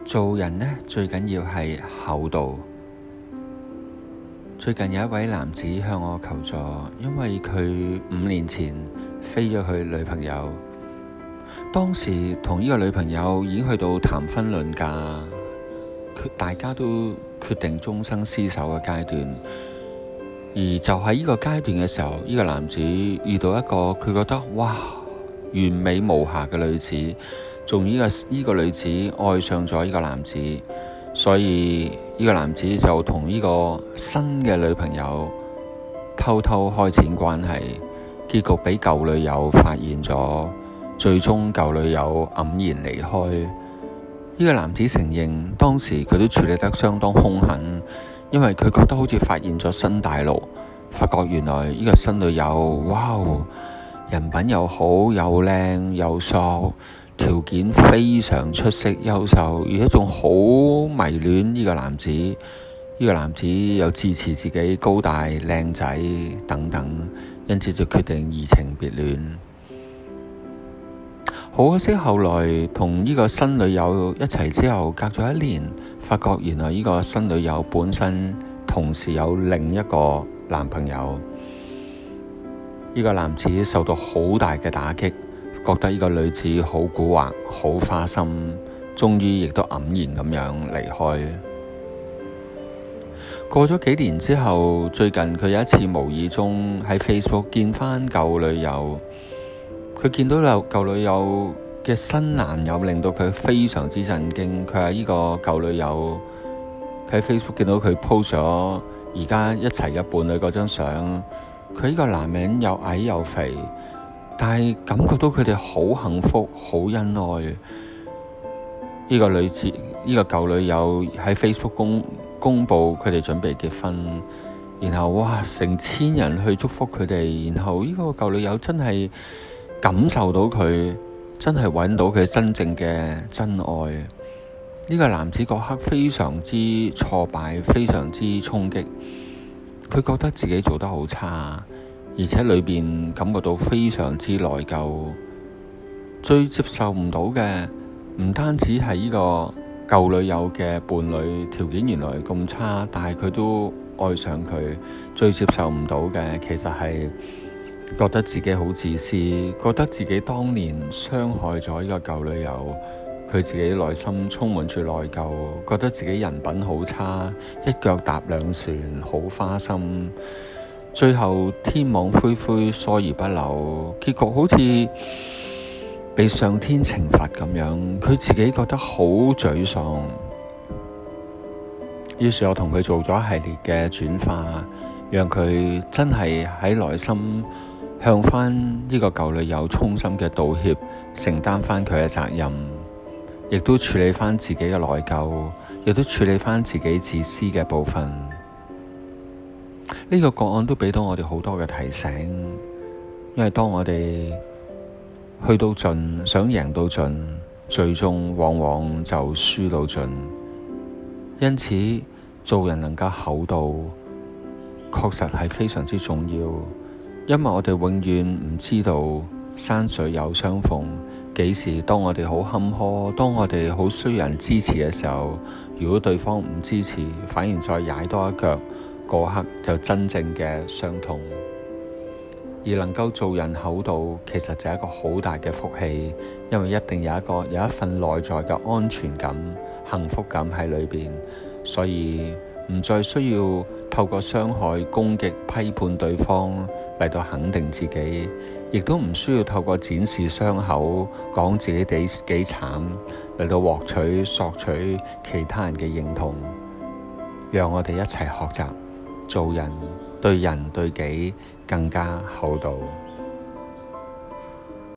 做人呢，最緊要係厚道。最近有一位男子向我求助，因為佢5年前飛咗佢女朋友，當時同呢個女朋友已經去到談婚論嫁，大家都決定終生廝守嘅階段。而就喺呢個階段嘅時候，呢個男子遇到一個佢覺得哇完美無瑕嘅女子，仲呢個女子愛上咗呢個男子，所以呢個男子就同呢個新嘅女朋友偷偷開展關係，結局俾舊女友發現咗，最終舊女友黯然離開。呢個男子承認當時佢都處理得相當兇狠，因為佢覺得好似發現咗新大陸，發覺原來呢個新女友哇人品又好又靚又索，條件非常出色優秀，而且仲好迷戀呢個男子。呢個男子又自持自己高大靚仔等等，因此就決定移情別戀。好可惜後來同呢個新女友一齊之後，隔咗1年，發覺原來呢個新女友本身同時有另一個男朋友。呢個男子受到好大嘅打擊，覺得呢個女子好蠱惑好花心，終於亦都黯然咁樣離開。過咗幾年之後，最近佢有一次無意中喺 Facebook 見返舊女友，佢見到舊女友嘅新男友，令到佢非常之震驚。佢係呢個舊女友，佢喺 Facebook 見到佢 post 咗而家一齊嘅伴侶嗰張相，佢呢個男人又矮又肥，但係感覺到佢哋好幸福好恩愛。呢個女子，呢個舊女友喺 Facebook 公佈佢哋準備結婚，然後哇成千人去祝福佢哋，然後呢個舊女友真係感受到佢真係揾到佢真正嘅真愛。呢個男子嗰刻非常之挫敗，非常之衝擊，佢覺得自己做得好差，而且裏邊感覺到非常之內疚。最接受唔到嘅唔單止係呢個舊女友嘅伴侶條件原來咁差，但係佢都愛上佢。最接受唔到嘅其實係覺得自己好自私，覺得自己當年傷害咗呢個舊女友，佢自己內心充滿住內疚，覺得自己人品好差，一腳踏兩船，好花心，最後天網恢恢，疏而不漏，結局好似被上天懲罰咁樣，佢自己覺得好沮喪。於是我同佢做咗一系列嘅轉化，讓佢真係喺內心向翻呢個舊女友衷心嘅道歉，承擔翻佢嘅責任，亦都處理翻自己嘅內疚，亦都處理翻自己自私嘅部分。呢個個案都俾到我哋好多嘅提醒，因為當我哋去到盡，想贏到盡，最終往往就輸到盡。因此做人能夠厚道確實係非常之重要，因為我哋永遠唔知道山水有相逢，幾時當我哋好坎坷，當我哋好需要人支持嘅時候，如果對方唔支持，反而再踩多一腳，嗰刻就真正嘅傷痛。而能夠做人厚道，其實就係一個好大嘅福氣，因為一定有一份內在嘅安全感、幸福感喺裏邊，所以唔再需要透過傷害、攻擊、批判對方嚟到肯定自己，亦都唔需要透過展示傷口、講自己幾慘嚟到獲取、索取其他人嘅認同。讓我哋一齊學習做人，對人對己更加厚道。